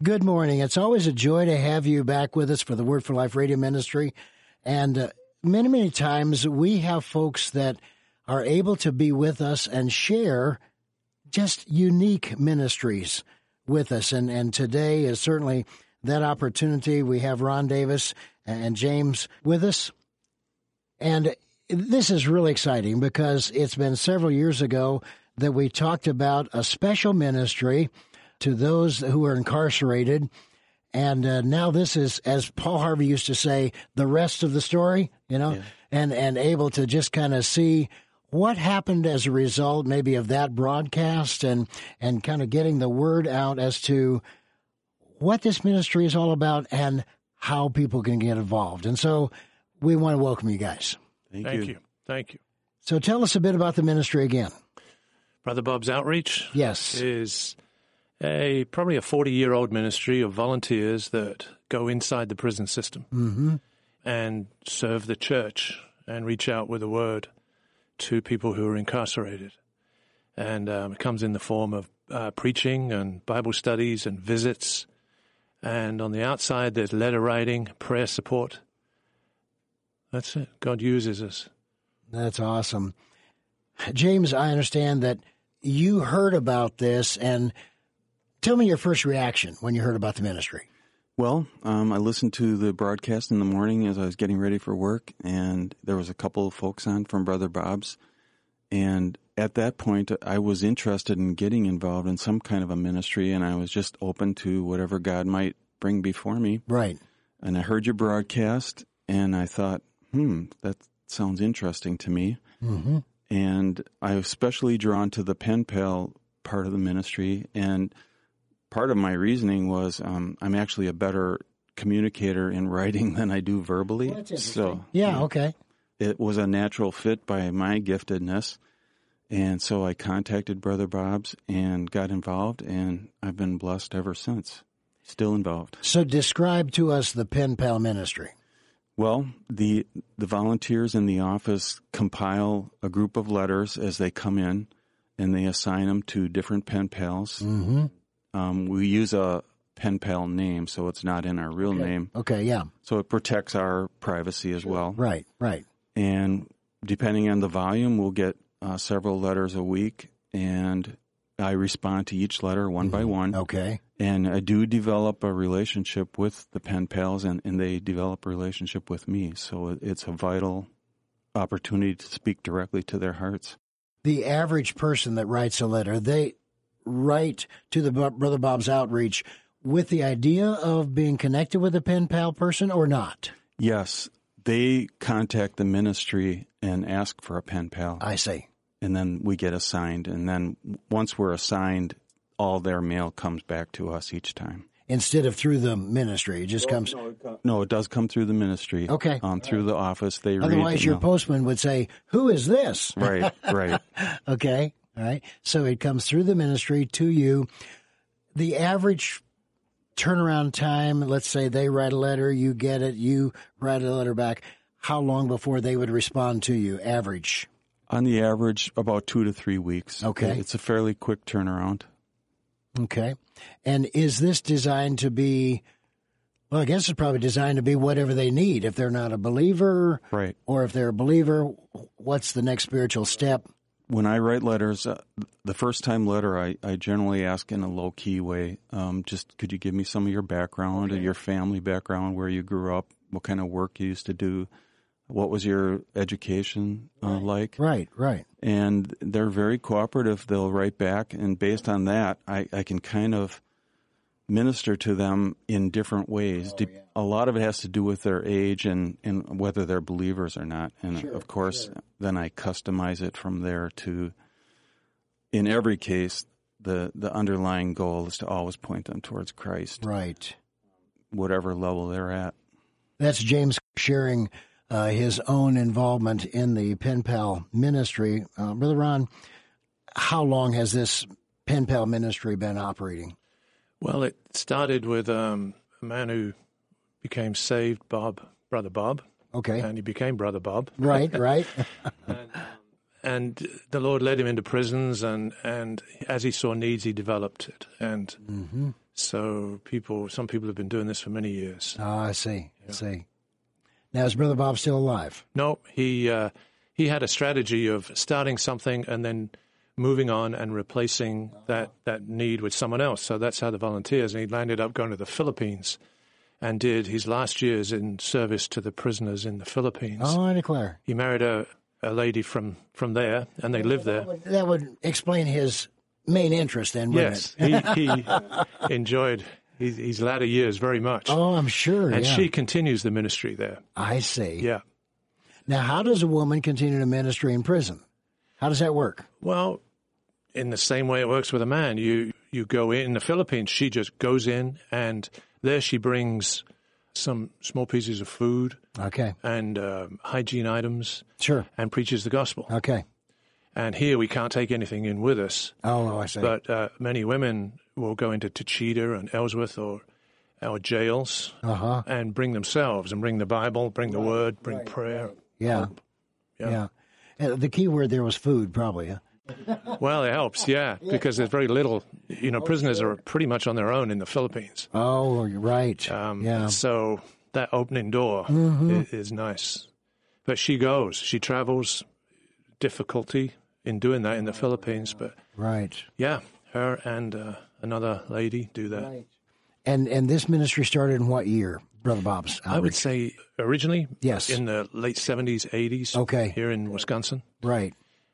Good morning. It's always a joy to have you back with us for the Word for Life radio ministry. And many, many times we have folks that are able to be with us and share just unique ministries with us. And today is certainly that opportunity. We have Ron Davis and James with us. And this is really exciting because it's been several years ago that we talked about a special ministry to those who are incarcerated. And now this is, as Paul Harvey used to say, the rest of the story, and able to just kind of see what happened as a result maybe of that broadcast and kind of getting the word out as to what this ministry is all about and how people can get involved. And so we want to welcome you guys. Thank you. So tell us a bit about the ministry again. Brother Bob's Outreach is probably a 40-year-old ministry of volunteers that go inside the prison system and serve the church and reach out with a word to people who are incarcerated. And it comes in the form of preaching and Bible studies and visits. And on the outside, there's letter writing, prayer support. That's it. God uses us. That's awesome. James, I understand that you heard about this, and tell me your first reaction when you heard about the ministry. Well, I listened to the broadcast in the morning as I was getting ready for work, and there was a couple of folks on from Brother Bob's. And at that point, I was interested in getting involved in some kind of a ministry, and I was just open to whatever God might bring before me. Right. And I heard your broadcast, and I thought, that sounds interesting to me. Mm-hmm. And I was especially drawn to the pen pal part of the ministry, and part of my reasoning was I'm actually a better communicator in writing than I do verbally. Well, that's interesting. Okay. It was a natural fit by my giftedness, and so I contacted Brother Bob's and got involved, and I've been blessed ever since. Still involved. So describe to us the pen pal ministry. Well, the volunteers in the office compile a group of letters as they come in, and they assign them to different pen pals. Mm-hmm. We use a pen pal name, so it's not in our real name. Okay, yeah. So it protects our privacy as well. Right. And depending on the volume, we'll get several letters a week, and I respond to each letter one by one. Okay. And I do develop a relationship with the pen pals, and they develop a relationship with me. So it's a vital opportunity to speak directly to their hearts. The average person that writes a letter, they write to the Brother Bob's Outreach with the idea of being connected with a pen pal person or not? Yes. They contact the ministry and ask for a pen pal. I see. And then we get assigned. And then once we're assigned, all their mail comes back to us each time. Instead of through the ministry, it just comes... No, it does come through the ministry. Okay. Through the office, they read it. Otherwise, your postman would say, "Who is this?" Right. Okay, all right. So it comes through the ministry to you. The average turnaround time, let's say they write a letter, you get it, you write a letter back, how long before they would respond to you, average? On the average, about 2 to 3 weeks. Okay. It's a fairly quick turnaround. Okay. And is this designed to be, well, I guess it's probably designed to be whatever they need. If they're not a believer, right, or if they're a believer, what's the next spiritual step? When I write letters, the first time letter, I generally ask in a low-key way, just could you give me some of your background, or your family background, where you grew up, what kind of work you used to do, what was your education like? Right. And they're very cooperative. They'll write back, and based on that, I can kind of minister to them in different ways. A lot of it has to do with their age and whether they're believers or not. And of course, then I customize it from there to, in every case, the underlying goal is to always point them towards Christ. Right. Whatever level they're at. That's James sharing his own involvement in the Pen Pal ministry. Brother Ron, how long has this Pen Pal ministry been operating? Well, it started with a man who became saved, Brother Bob. Okay. And he became Brother Bob. Right. And And the Lord led him into prisons, and as he saw needs, he developed it. And so some people have been doing this for many years. Oh, I see. I see. Now, is Brother Bob still alive? No, he had a strategy of starting something and then moving on and replacing that need with someone else. So that's how the volunteers, and he landed up going to the Philippines and did his last years in service to the prisoners in the Philippines. Oh, I declare. He married a lady from there, and they lived there. That would explain his main interest then, wouldn't it? He enjoyed his latter years very much. Oh, I'm sure, And she continues the ministry there. I see. Yeah. Now, how does a woman continue to ministry in prison? How does that work? Well, in the same way it works with a man. You go in the Philippines, she just goes in, and there she brings some small pieces of food, and hygiene items, and preaches the gospel. Okay. And here we can't take anything in with us. Oh, I see. But many women will go into Tachita and Ellsworth or our jails and bring themselves, and bring the Bible, bring the Word, bring prayer. Yeah. The key word there was food, probably. Huh? Well, it helps, because there's very little. Prisoners are pretty much on their own in the Philippines. Oh, right. So that opening door is nice. But she travels, difficulty in doing that in the Philippines. But yeah, her and another lady do that. Right. And this ministry started in what year, Brother Bob's outreach? I would say originally, in the late 70s, 80s, here in Wisconsin. Right.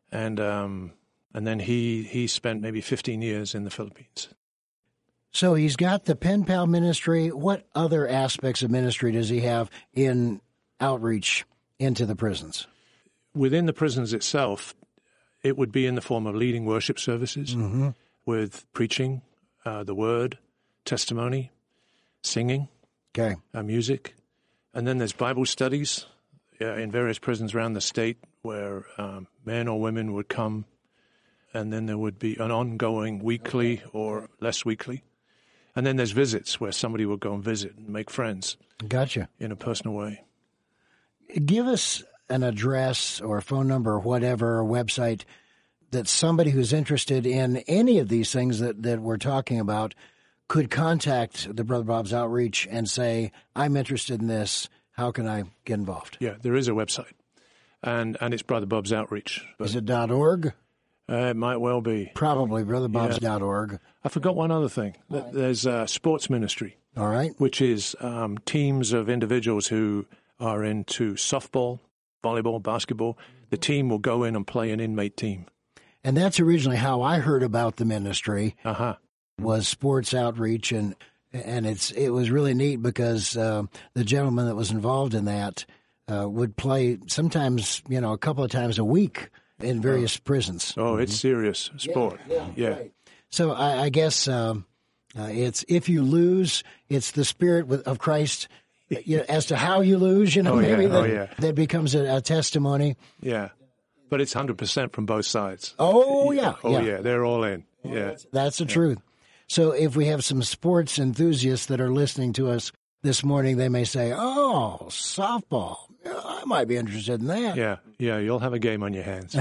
And then he spent maybe 15 years in the Philippines. So he's got the Pen Pal ministry. What other aspects of ministry does he have in outreach into the prisons? Within the prisons itself, it would be in the form of leading worship services with preaching, the word, testimony, singing, music. And then there's Bible studies in various prisons around the state where men or women would come, and then there would be an ongoing weekly or less weekly. And then there's visits where somebody would go and visit and make friends. Gotcha. In a personal way. Give us an address or a phone number or whatever, a website that somebody who's interested in any of these things that we're talking about could contact the Brother Bob's Outreach and say, I'm interested in this. How can I get involved? Yeah, there is a website, and it's Brother Bob's Outreach. Is it .org? It might well be. Probably brotherbobs.org. I forgot one other thing. There's sports ministry. All right. Which is teams of individuals who are into softball, volleyball, basketball. The team will go in and play an inmate team. And that's originally how I heard about the ministry. Was sports outreach, and it was really neat because the gentleman that was involved in that would play sometimes, a couple of times a week in various prisons. Oh, it's serious sport. Yeah. Right. So I guess it's if you lose, it's the Spirit of Christ. As to how you lose, that becomes a testimony. Yeah, but it's 100% from both sides. Oh yeah. They're all in. Yeah, that's the truth. So if we have some sports enthusiasts that are listening to us this morning, they may say, "Oh, softball. I might be interested in that." Yeah, you'll have a game on your hands.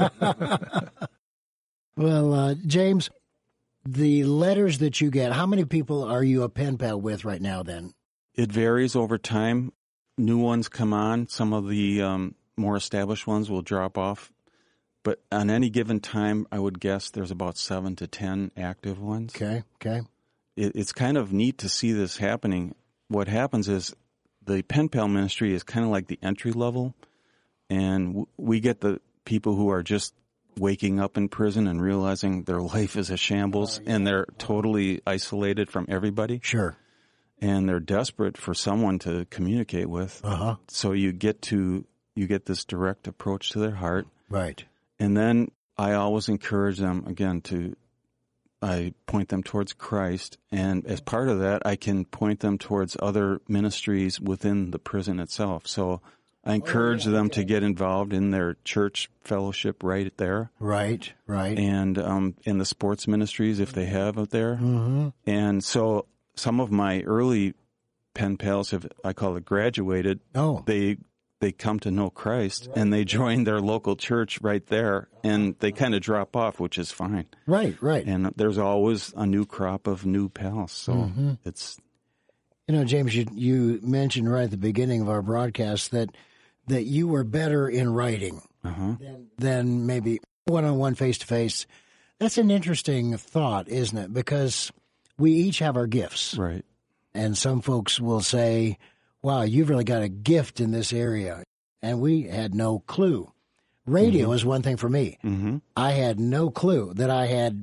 Well, James, the letters that you get, how many people are you a pen pal with right now then? It varies over time. New ones come on. Some of the more established ones will drop off. But on any given time, I would guess there's about 7 to 10 active ones. Okay. It's kind of neat to see this happening. What happens is the Pen Pal ministry is kind of like the entry level, and we get the people who are just waking up in prison and realizing their life is a shambles, and they're totally isolated from everybody. Sure. And they're desperate for someone to communicate with. So you get this direct approach to their heart. Right. And then I always encourage them, again, I point them towards Christ. And as part of that, I can point them towards other ministries within the prison itself. So I encourage them to get involved in their church fellowship right there. Right. And in the sports ministries, if they have it there. And so some of my early pen pals have, I call it, graduated. Oh. They they come to know Christ and they join their local church right there, and they kind of drop off, which is fine. Right. And there's always a new crop of new pals. So it's... You know, James, you mentioned right at the beginning of our broadcast that you were better in writing than maybe one-on-one, face-to-face. That's an interesting thought, isn't it? Because we each have our gifts. Right. And some folks will say, wow, you've really got a gift in this area. And we had no clue. Radio is one thing for me. I had no clue that I had...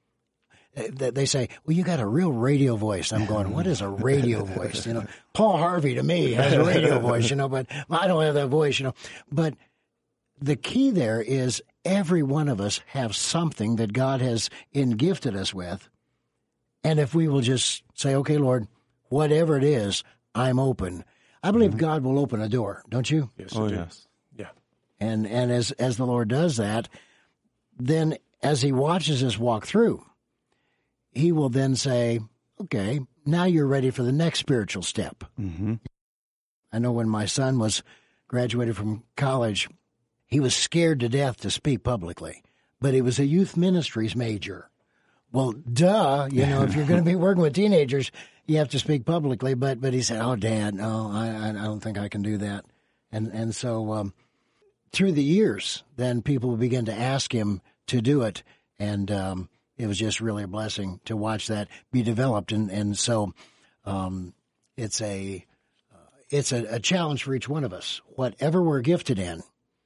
They say, well, you got a real radio voice. I'm going, what is a radio voice? You know, Paul Harvey to me has a radio voice, you know, but I don't have that voice, you know. But the key there is every one of us have something that God has gifted us with. And if we will just say, okay, Lord, whatever it is, I'm open. I believe God will open a door, don't you? Yes, Oh, I do. yes. Yeah. And as the Lord does that, then as he watches us walk through, he will then say, okay, now you're ready for the next spiritual step. I know when my son was graduated from college, he was scared to death to speak publicly, but he was a youth ministries major. Well, duh, you know, if you're going to be working with teenagers, you have to speak publicly. But he said, oh, Dad, no, I don't think I can do that. And so through the years, then people began to ask him to do it, and it was just really a blessing to watch that be developed. And so it's a challenge for each one of us. Whatever we're gifted in,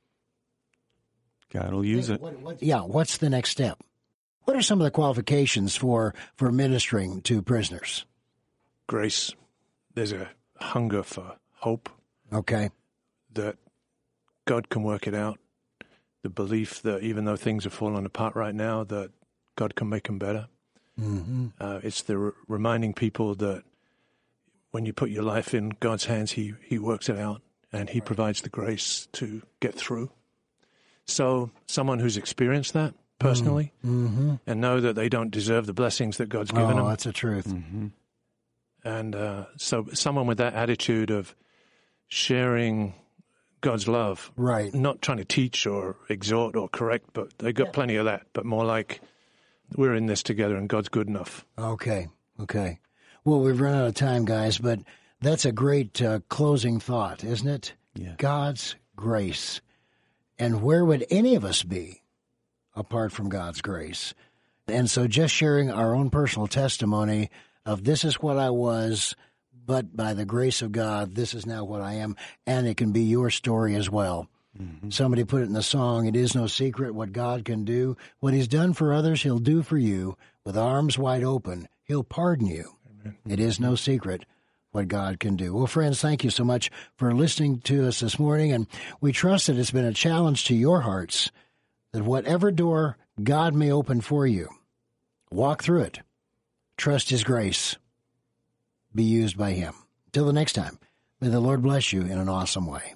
God will use it. What's the next step? What are some of the qualifications for ministering to prisoners? Grace. There's a hunger for hope. Okay. That God can work it out. The belief that even though things are falling apart right now, that God can make them better. It's the reminding people that when you put your life in God's hands, He works it out, and He provides the grace to get through. So someone who's experienced that personally and know that they don't deserve the blessings that God's given them. Oh, that's the truth. And so someone with that attitude of sharing God's love, Right. not trying to teach or exhort or correct, but they got plenty of that, but more like we're in this together and God's good enough. Okay. Well, we've run out of time, guys, but that's a great closing thought, isn't it? Yeah. God's grace. And where would any of us be apart from God's grace? And so just sharing our own personal testimony of this is what I was, but by the grace of God, this is now what I am, and it can be your story as well. Somebody put it in the song, it is no secret what God can do. What He's done for others, He'll do for you. With arms wide open, He'll pardon you. Amen. It is no secret what God can do. Well, friends, thank you so much for listening to us this morning, and we trust that it's been a challenge to your hearts that whatever door God may open for you, walk through it. Trust His grace. Be used by Him. Till the next time, may the Lord bless you in an awesome way.